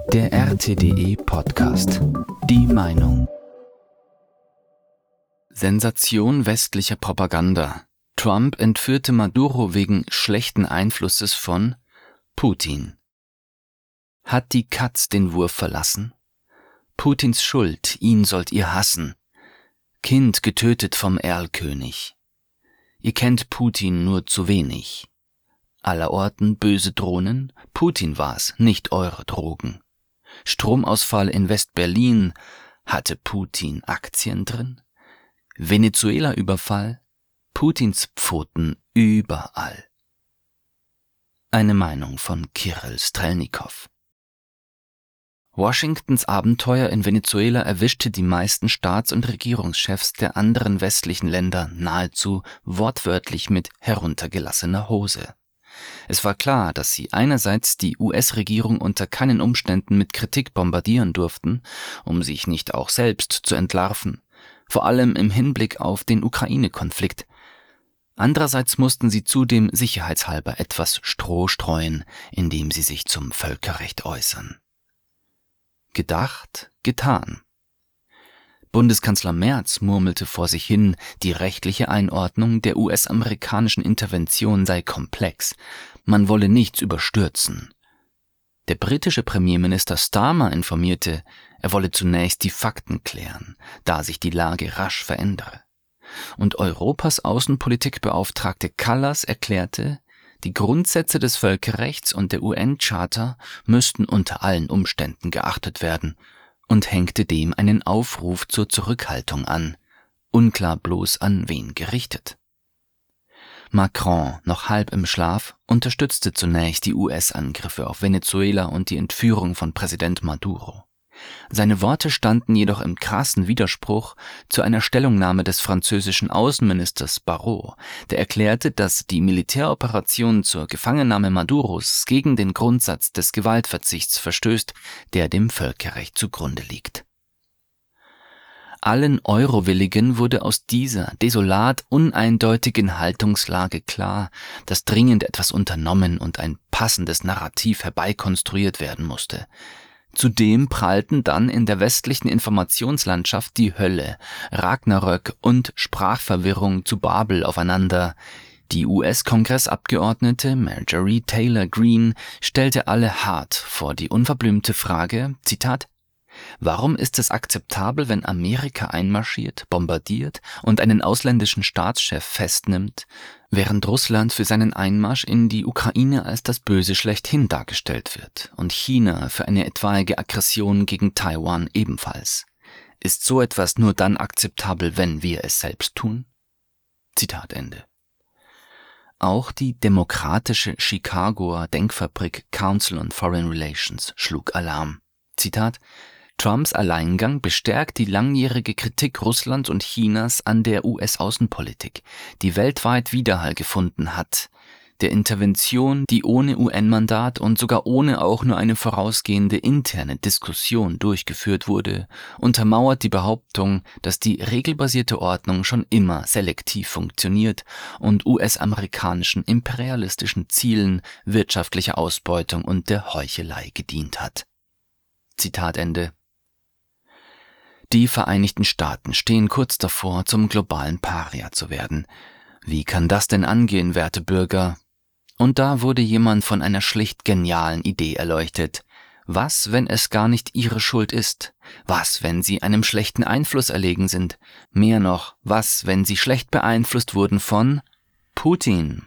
Der RTDE Podcast. Die Meinung. Sensation westlicher Propaganda. Trump entführte Maduro wegen schlechten Einflusses von Putin. Hat die Katz den Wurf verlassen? Putins Schuld, ihn sollt ihr hassen. Kind getötet vom Erlkönig. Ihr kennt Putin nur zu wenig. Allerorten böse Drohnen, Putin war's, nicht eure Drogen. Stromausfall in West-Berlin, hatte Putin Aktien drin? Venezuela-Überfall, Putins Pfoten überall. Eine Meinung von Kirill Strelnikow. Washingtons Abenteuer in Venezuela erwischte die meisten Staats- und Regierungschefs der anderen westlichen Länder nahezu wortwörtlich mit heruntergelassener Hose. Es war klar, dass sie einerseits die US-Regierung unter keinen Umständen mit Kritik bombardieren durften, um sich nicht auch selbst zu entlarven, vor allem im Hinblick auf den Ukraine-Konflikt. Andererseits mussten sie zudem sicherheitshalber etwas Stroh streuen, indem sie sich zum Völkerrecht äußern. Gedacht, getan. Bundeskanzler Merz murmelte vor sich hin, die rechtliche Einordnung der US-amerikanischen Intervention sei komplex, man wolle nichts überstürzen. Der britische Premierminister Starmer informierte, er wolle zunächst die Fakten klären, da sich die Lage rasch verändere. Und Europas Außenpolitikbeauftragte Kallas erklärte, die Grundsätze des Völkerrechts und der UN-Charta müssten unter allen Umständen geachtet werden und hängte dem einen Aufruf zur Zurückhaltung an, unklar bloß an wen gerichtet. Macron, noch halb im Schlaf, unterstützte zunächst die US-Angriffe auf Venezuela und die Entführung von Präsident Maduro. Seine Worte standen jedoch im krassen Widerspruch zu einer Stellungnahme des französischen Außenministers Barrot, der erklärte, dass die Militäroperation zur Gefangennahme Maduros gegen den Grundsatz des Gewaltverzichts verstößt, der dem Völkerrecht zugrunde liegt. Allen Eurowilligen wurde aus dieser desolat uneindeutigen Haltungslage klar, dass dringend etwas unternommen und ein passendes Narrativ herbeikonstruiert werden musste. Zudem prallten dann in der westlichen Informationslandschaft die Hölle, Ragnarök und Sprachverwirrung zu Babel aufeinander. Die US-Kongressabgeordnete Marjorie Taylor Greene stellte alle hart vor die unverblümte Frage, Zitat, warum ist es akzeptabel, wenn Amerika einmarschiert, bombardiert und einen ausländischen Staatschef festnimmt, während Russland für seinen Einmarsch in die Ukraine als das Böse schlechthin dargestellt wird und China für eine etwaige Aggression gegen Taiwan ebenfalls? Ist so etwas nur dann akzeptabel, wenn wir es selbst tun? Zitat Ende. Auch die demokratische Chicagoer Denkfabrik Council on Foreign Relations schlug Alarm. Zitat, Trumps Alleingang bestärkt die langjährige Kritik Russlands und Chinas an der US-Außenpolitik, die weltweit Widerhall gefunden hat. Der Intervention, die ohne UN-Mandat und sogar ohne auch nur eine vorausgehende interne Diskussion durchgeführt wurde, untermauert die Behauptung, dass die regelbasierte Ordnung schon immer selektiv funktioniert und US-amerikanischen imperialistischen Zielen wirtschaftlicher Ausbeutung und der Heuchelei gedient hat. Zitat Ende. Die Vereinigten Staaten stehen kurz davor, zum globalen Paria zu werden. Wie kann das denn angehen, werte Bürger? Und da wurde jemand von einer schlicht genialen Idee erleuchtet. Was, wenn es gar nicht ihre Schuld ist? Was, wenn sie einem schlechten Einfluss erlegen sind? Mehr noch, was, wenn sie schlecht beeinflusst wurden von Putin?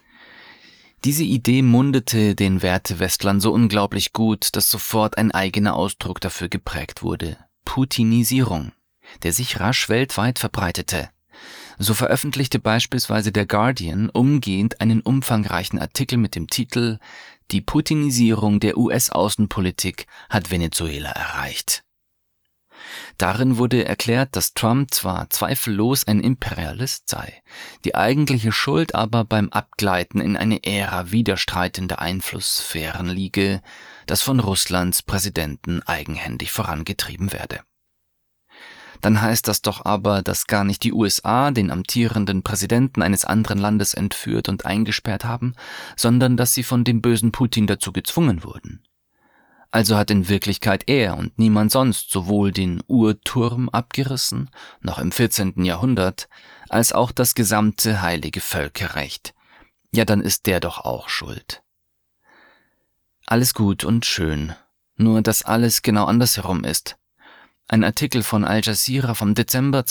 Diese Idee mundete den Wertewestlern so unglaublich gut, dass sofort ein eigener Ausdruck dafür geprägt wurde. Putinisierung, der sich rasch weltweit verbreitete. So veröffentlichte beispielsweise der Guardian umgehend einen umfangreichen Artikel mit dem Titel »Die Putinisierung der US-Außenpolitik hat Venezuela erreicht«. Darin wurde erklärt, dass Trump zwar zweifellos ein Imperialist sei, die eigentliche Schuld aber beim Abgleiten in eine Ära widerstreitender Einflusssphären liege, das von Russlands Präsidenten eigenhändig vorangetrieben werde. Dann heißt das doch aber, dass gar nicht die USA den amtierenden Präsidenten eines anderen Landes entführt und eingesperrt haben, sondern dass sie von dem bösen Putin dazu gezwungen wurden. Also hat in Wirklichkeit er und niemand sonst sowohl den Uhrturm abgerissen, noch im 14. Jahrhundert, als auch das gesamte heilige Völkerrecht. Ja, dann ist der doch auch schuld. Alles gut und schön, nur dass alles genau andersherum ist. Ein Artikel von Al Jazeera vom Dezember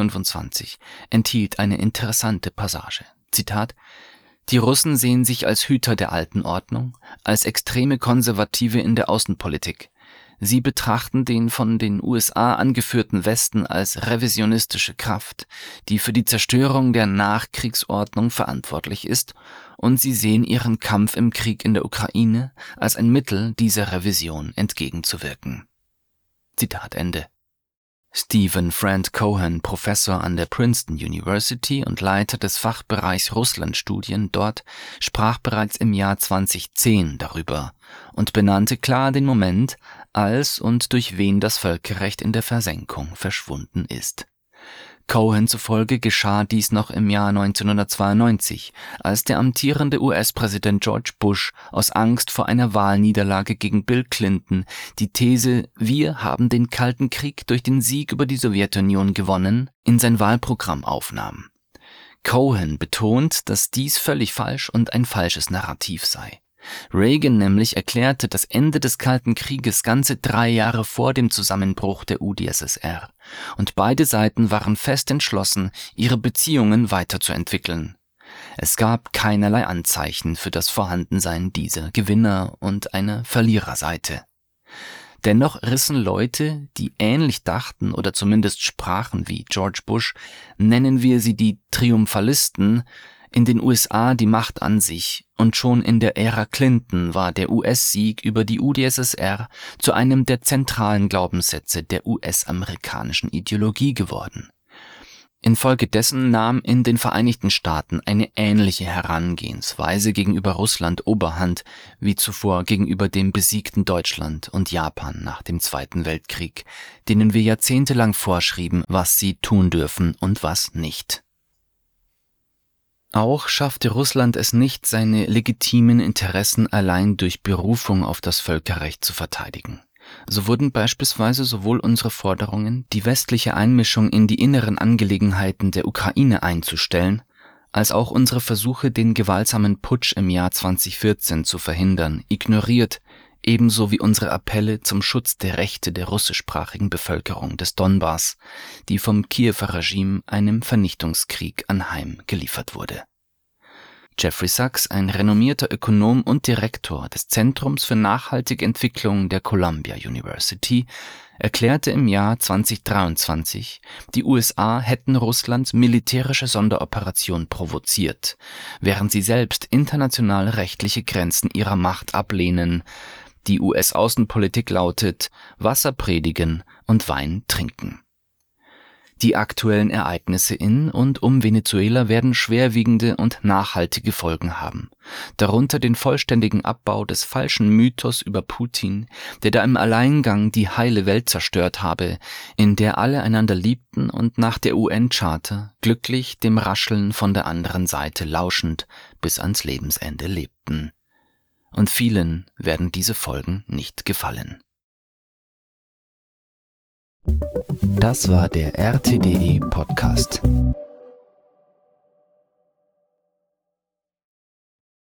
2025 enthielt eine interessante Passage. Zitat: Die Russen sehen sich als Hüter der alten Ordnung, als extreme Konservative in der Außenpolitik. Sie betrachten den von den USA angeführten Westen als revisionistische Kraft, die für die Zerstörung der Nachkriegsordnung verantwortlich ist, und sie sehen ihren Kampf im Krieg in der Ukraine als ein Mittel, dieser Revision entgegenzuwirken. Zitat Ende. Stephen Friend Cohen, Professor an der Princeton University und Leiter des Fachbereichs Russlandstudien dort, sprach bereits im Jahr 2010 darüber und benannte klar den Moment, als und durch wen das Völkerrecht in der Versenkung verschwunden ist. Cohen zufolge geschah dies noch im Jahr 1992, als der amtierende US-Präsident George Bush aus Angst vor einer Wahlniederlage gegen Bill Clinton die These „Wir haben den Kalten Krieg durch den Sieg über die Sowjetunion gewonnen" in sein Wahlprogramm aufnahm. Cohen betont, dass dies völlig falsch und ein falsches Narrativ sei. Reagan nämlich erklärte das Ende des Kalten Krieges ganze 3 Jahre vor dem Zusammenbruch der UdSSR, und beide Seiten waren fest entschlossen, ihre Beziehungen weiterzuentwickeln. Es gab keinerlei Anzeichen für das Vorhandensein dieser Gewinner- und einer Verliererseite. Dennoch rissen Leute, die ähnlich dachten oder zumindest sprachen wie George Bush, nennen wir sie die Triumphalisten, in den USA die Macht an sich, und schon in der Ära Clinton war der US-Sieg über die UdSSR zu einem der zentralen Glaubenssätze der US-amerikanischen Ideologie geworden. Infolgedessen nahm in den Vereinigten Staaten eine ähnliche Herangehensweise gegenüber Russland Oberhand wie zuvor gegenüber dem besiegten Deutschland und Japan nach dem Zweiten Weltkrieg, denen wir jahrzehntelang vorschrieben, was sie tun dürfen und was nicht. Auch schaffte Russland es nicht, seine legitimen Interessen allein durch Berufung auf das Völkerrecht zu verteidigen. So wurden beispielsweise sowohl unsere Forderungen, die westliche Einmischung in die inneren Angelegenheiten der Ukraine einzustellen, als auch unsere Versuche, den gewaltsamen Putsch im Jahr 2014 zu verhindern, ignoriert, ebenso wie unsere Appelle zum Schutz der Rechte der russischsprachigen Bevölkerung des Donbass, die vom Kiewer Regime einem Vernichtungskrieg anheim geliefert wurde. Jeffrey Sachs, ein renommierter Ökonom und Direktor des Zentrums für nachhaltige Entwicklung der Columbia University, erklärte im Jahr 2023, die USA hätten Russlands militärische Sonderoperation provoziert, während sie selbst international rechtliche Grenzen ihrer Macht ablehnen. Die US-Außenpolitik lautet: Wasser predigen und Wein trinken. Die aktuellen Ereignisse in und um Venezuela werden schwerwiegende und nachhaltige Folgen haben. Darunter den vollständigen Abbau des falschen Mythos über Putin, der da im Alleingang die heile Welt zerstört habe, in der alle einander liebten und nach der UN-Charta glücklich dem Rascheln von der anderen Seite lauschend bis ans Lebensende lebten. Und vielen werden diese Folgen nicht gefallen. Das war der RTDE Podcast.